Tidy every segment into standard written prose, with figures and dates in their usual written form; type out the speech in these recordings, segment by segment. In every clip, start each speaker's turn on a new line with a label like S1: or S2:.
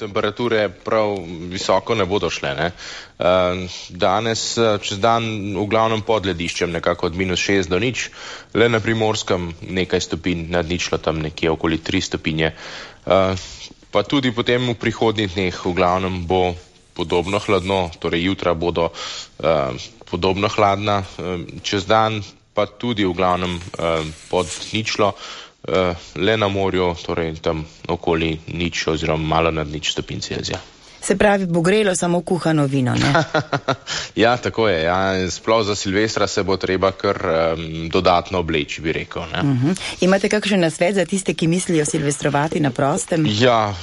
S1: temperature prav visoko ne bodo šle, ne. Danes, čez dan v glavnem pod lediščem, nekako od -6 do 0, le na Primorskem nekaj stopinj nad ničlo, tam nekje okoli 3 stopinje. Pa tudi potem v prihodnjih dneh v glavnem bo podobno hladno, torej jutra bodo podobno hladna, čez dan pa tudi v glavnem pod ničlo, le na morju, torej tam okoli 0 oziroma malo nad 0 stopinj Celzija.
S2: Se pravi, bo grelo samo kuhano vino, ne?
S1: Ja, tako je. Ja. Sploh za Silvestra se bo treba kar dodatno obleči, bi rekel. Ne?
S2: Imate kakšen nasvet za tiste, ki mislijo silvestrovati na prostem?
S1: Ja,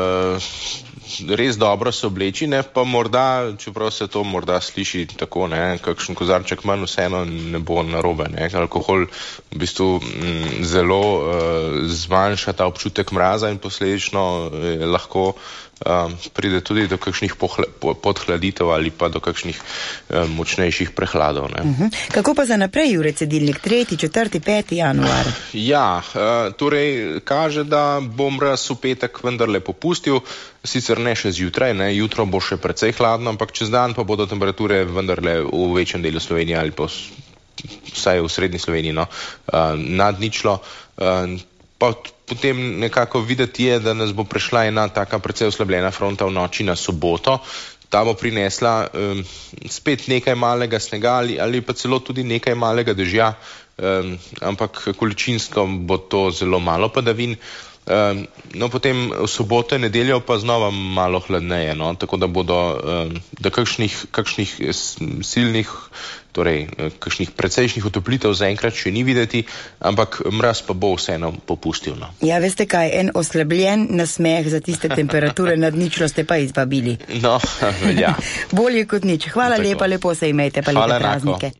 S1: res dobro se obleči, ne, pa morda, čeprav se to morda sliši tako, ne, kakšen kozarček manj vseeno ne bo narobe, ne. Alkohol v bistvu zelo zmanjša ta občutek mraza in posledično lahko pride tudi do kakšnih podhladitev ali pa do kakšnih močnejših prehladov. Ne.
S2: Kako pa za naprej, Jure Cedilnik, 3., 4., 5. januar?
S1: Ja, torej kaže, da bo mraz v petek vendarle popustil, sicer ne še zjutraj, ne, jutro bo še precej hladno, ampak čez dan pa bodo temperature vendarle v večjem delu Slovenije ali pa vsaj v srednji Sloveniji, no, nad ničlo. Pa potem nekako videti je, da nas bo prešla ena taka precej oslabljena fronta v noči na soboto. Ta bo prinesla spet nekaj malega snega ali pa celo tudi nekaj malega dežja, ampak količinsko bo to zelo malo padavin. No, potem v soboto in nedeljo pa znova malo hladneje, no, tako da bodo da kakšnih silnih, torej kakšnih precejšnjih otoplitev zaenkrat še ni videti, ampak mraz pa bo vseeno popustil. No.
S2: Ja, veste kaj, en oslabljen nasmeh za tiste temperature nad ničlo ste pa izvabili.
S1: No, ja.
S2: Bolje kot nič. Hvala lepa, lepo se imejte, pa lepe praznike.